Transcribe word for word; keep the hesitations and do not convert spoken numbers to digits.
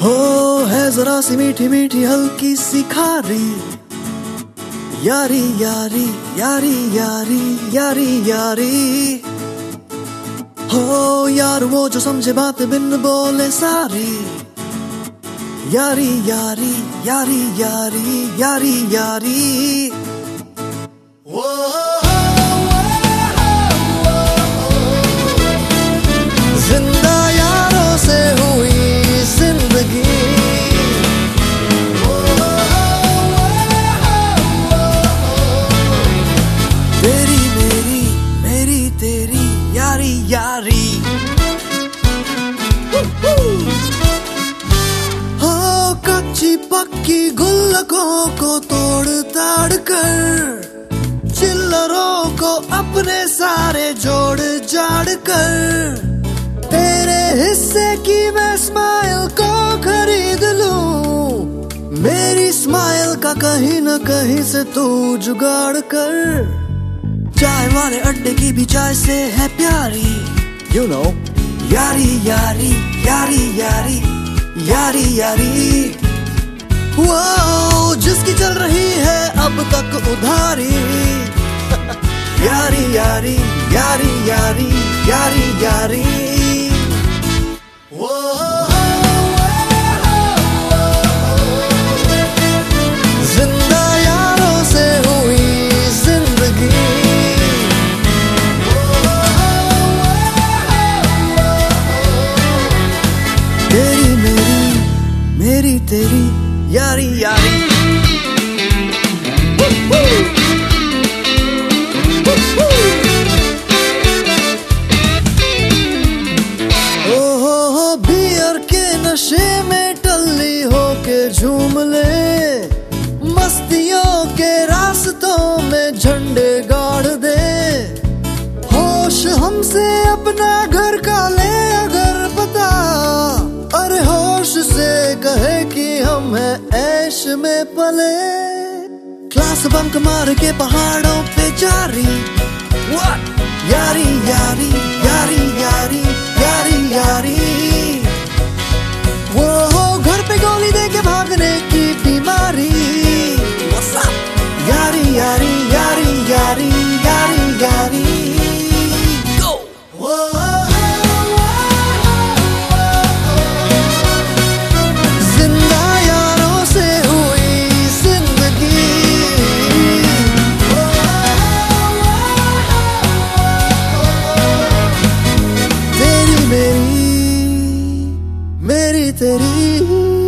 हो है जरा सी मीठी मीठी हल्की सी खारी, यारी यारी यारी यारी यारी यारी। हो यार वो जो समझे बात बिन बोले सारी, यारी यारी यारी यारी यारी यारी। वो जिंदा यारों से हुई जिंदगी, तेरी मेरी मेरी तेरी यारी यारी। हो कच्ची पक्की गुल्लकों को तोड़ ताड़ कर, चिल्लरों को अपने सारे जोड़ जाड़ कर, तेरे हिस्से की मैं स्माइल को खरीद लूं, मेरी स्माइल का कहीं न कहीं से तू जुगाड़ कर। चाय वाले अड्डे की भी चाय से है प्यारी, you know, यारी यारी यारी यारी यारी यारी। वो जिसकी चल रही है अब तक उधारी, यारी यारी यारी यारी यारी यारी। वो जिंदा यारों से हुई जिंदगी, तेरी मेरी मेरी तेरी यारी यारी। नशे में टल्ली होके झूम ले, मस्तियों के रास्तों में झंडे गाड़ दे, होश हमसे अपना घर का ले अगर पता, अरे होश से कहे कि हम है ऐश में पले। क्लास बंक मार के पहाड़ों पे जारी, What? यारी यारी यारी यारी यारी यारी। वो घर पे गोली दे के भागने की बीमारी, यारी यारी यारी यारी यारी यारी। वो जिंदा यारों से हुई जिंदगी, तेरी मेरी मेरी तेरी।